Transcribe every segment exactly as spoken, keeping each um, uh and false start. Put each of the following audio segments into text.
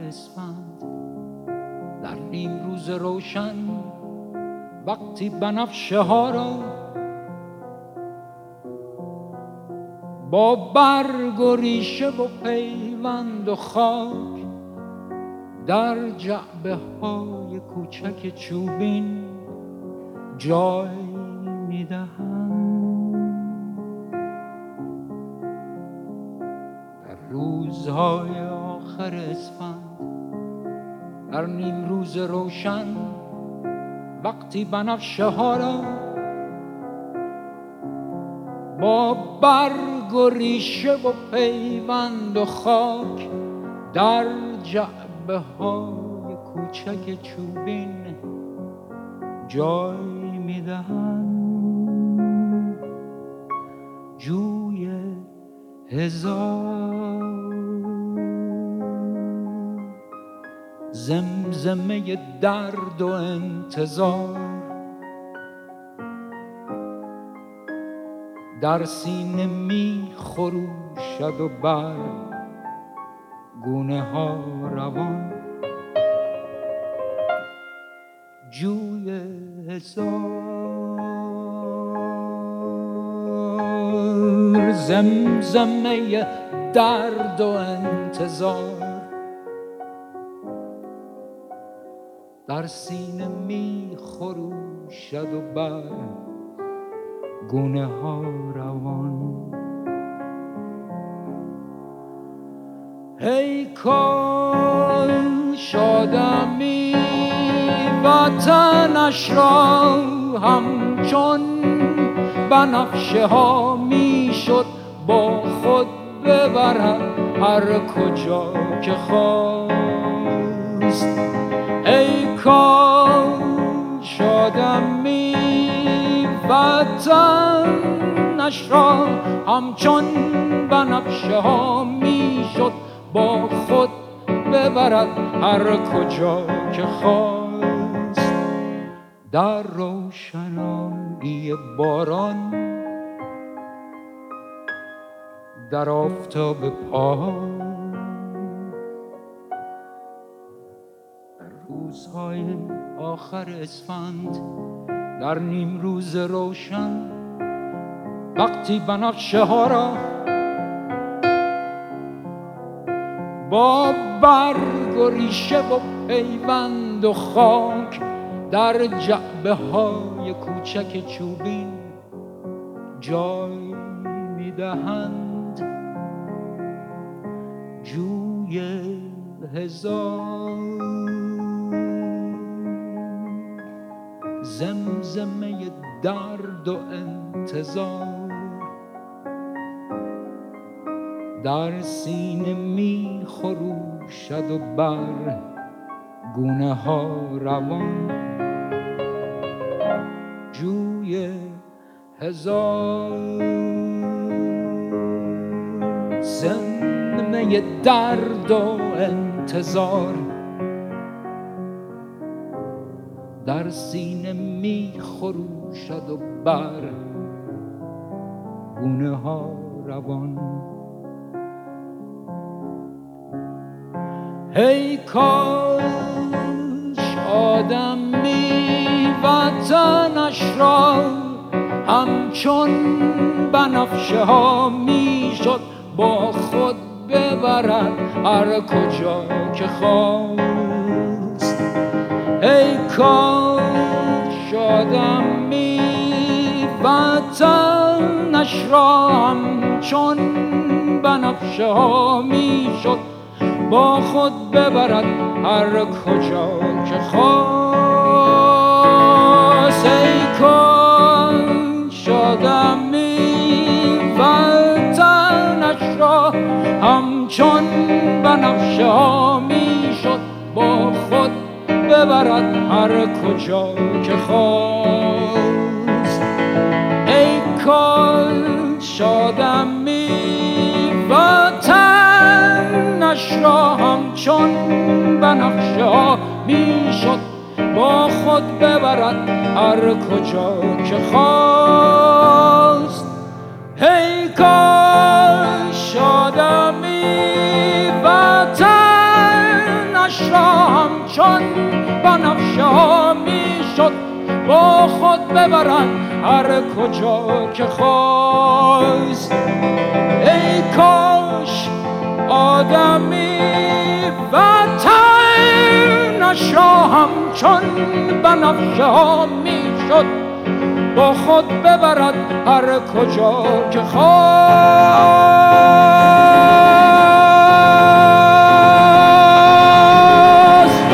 اسفند در نیم روز روشن وقتی بنفشه ها را با برگ و ریشه و پیوند و خاک در جعبه های کوچک چوبین جای میدهند. در روزهای آخر اسفند در نیم روز روشن وقتی بنفشه ها را با برگ و ریشه و پیوند و خاک در جعبه های کوچک چوبین جای میدهند. جوی هزار زمزمه درد و انتظار در سینه می خروشد و بر گونه ها روان. جوی هزار زمزمه درد و انتظار در سینه می خروشد و بر گونه ها روان. ای کاش آدمی وطنش را همچون بنفشه ها می شد با خود ببرد هر کجا که خواست. ای کاش آدمی وطنش را همچون بنفشه ها می شد با خود ببرد هر کجا که خواست. در روشنایی باران در آفتاب پاییز در روزهای آخر اسفند در نیم روز روشن وقتی بنفشه ها را با برگ و ریشه و پیوند و خاک در جعبه های کوچک چوبین جای میدهند. جوی هزار زمزمه درد و انتظار در سینه می خروشد و بر گونه ها روان. جوی هزار زمزمه درد و انتظار در سینه می خروشد و بر گونه ها روان. ای کاش آدمی وطنش را همچون بنفشه ها می شد با خود ببرد هر کجا که خواست. ای کاش آدمی وطنش را همچون بنفشه ها می شد با خود ببرد هر کجا که خواست. ای کاش آدمی وطنش را همچون بنفشه ها می شد با خود ببرد هر کجا که خواست. ای کاش آدمی وطنش را همچون بنفشه ها می شد با خود ببرد هر کجا که خواست. ای کاش آدمی وطنش دلش را همچون بنفشه ها میشد با خود ببرد هر کجا که خواست. ای کاش آدمی وطنش را همچون بنفشه ها میشد با خود ببرد هر کجا که خواست.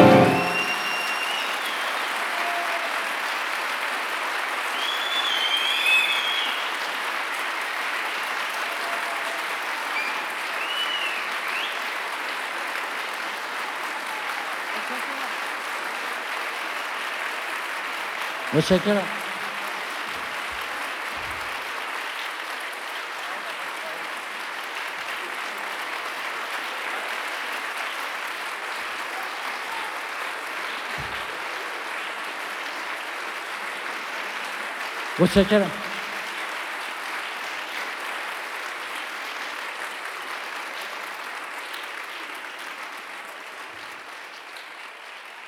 متشکرم. متشکرم.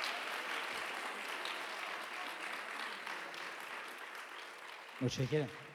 متشکرم.